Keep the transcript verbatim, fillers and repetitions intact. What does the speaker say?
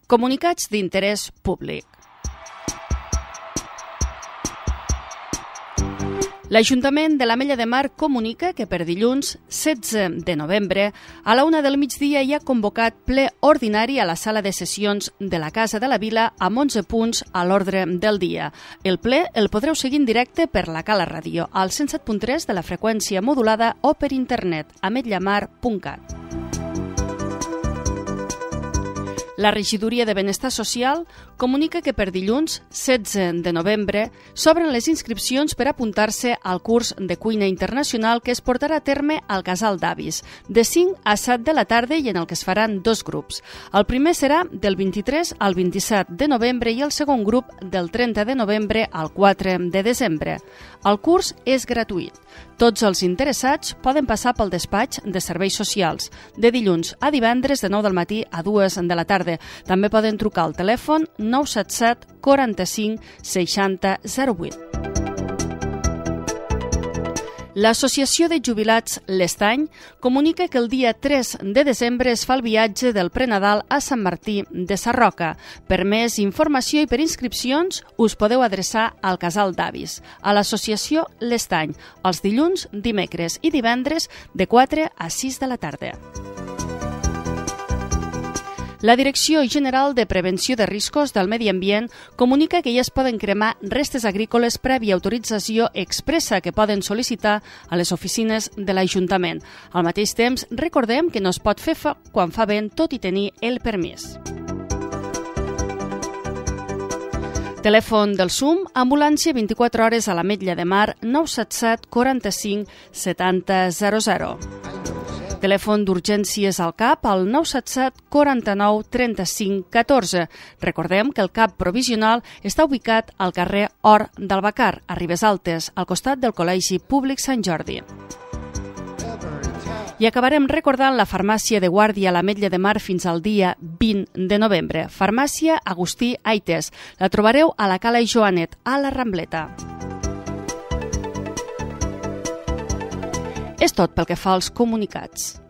Comunicats d'interès públic. L'Ajuntament de l'Ametlla de Mar comunica que per dilluns setze de novembre a la una del migdia hi ha convocat ple ordinari a la sala de sessions de la Casa de la Vila amb onze punts a l'ordre del dia. El ple el podreu seguir en directe per la Cala Ràdio al cent set punt tres de la freqüència modulada o per internet a ametlla-mar punt cat. La Regidoria de Benestar Social comunica que per dilluns setze de novembre s'obren les inscripcions per apuntar-se al curs de cuina internacional que es portarà a terme al Casal d'Avis, de cinc a set de la tarda i en el que es faran dos grups. El primer serà del vint-i-tres al vint-i-set de novembre i el segon grup del trenta de novembre al quatre de desembre. El curs és gratuït. Tots els interessats poden passar pel despatx de serveis socials, de dilluns a divendres de nou del matí a dues de la tarda. També poden trucar al telèfon nou set set quaranta-cinc seixanta zero vuit. L'Associació de Jubilats L'Estany comunica que el dia tres de desembre es fa el viatge del prenadal a Sant Martí de Sarroca. Per més informació i per inscripcions us podeu adreçar al Casal d'Avis, a l'Associació L'Estany, els dilluns, dimecres i divendres de quatre a sis de la tarda. La Direcció General de Prevenció de Riscos del Medi Ambient comunica que ja es poden cremar restes agrícoles prèvia autorització expressa que poden sol·licitar a les oficines de l'Ajuntament. Al mateix temps, recordem que no es pot fer foc quan fa vent tot i tenir el permís. Telèfon del S U M, ambulància vint-i-quatre hores a l'Ametlla de Mar, nou set set quaranta-cinc setanta zero zero. Telèfon d'urgències al C A P al nou set set quaranta-nou trenta-cinc catorze. Recordem que el C A P provisional està ubicat al carrer Hort d'Albacar, a Ribes Altes, al costat del Col·legi Públic Sant Jordi. I acabarem recordant la farmàcia de guàrdia a l'Ametlla de Mar fins al dia vint de novembre. Farmàcia Agustí Aites. La trobareu a la Cala Joanet, a la Rambleta. És tot pel que fa als comunicats.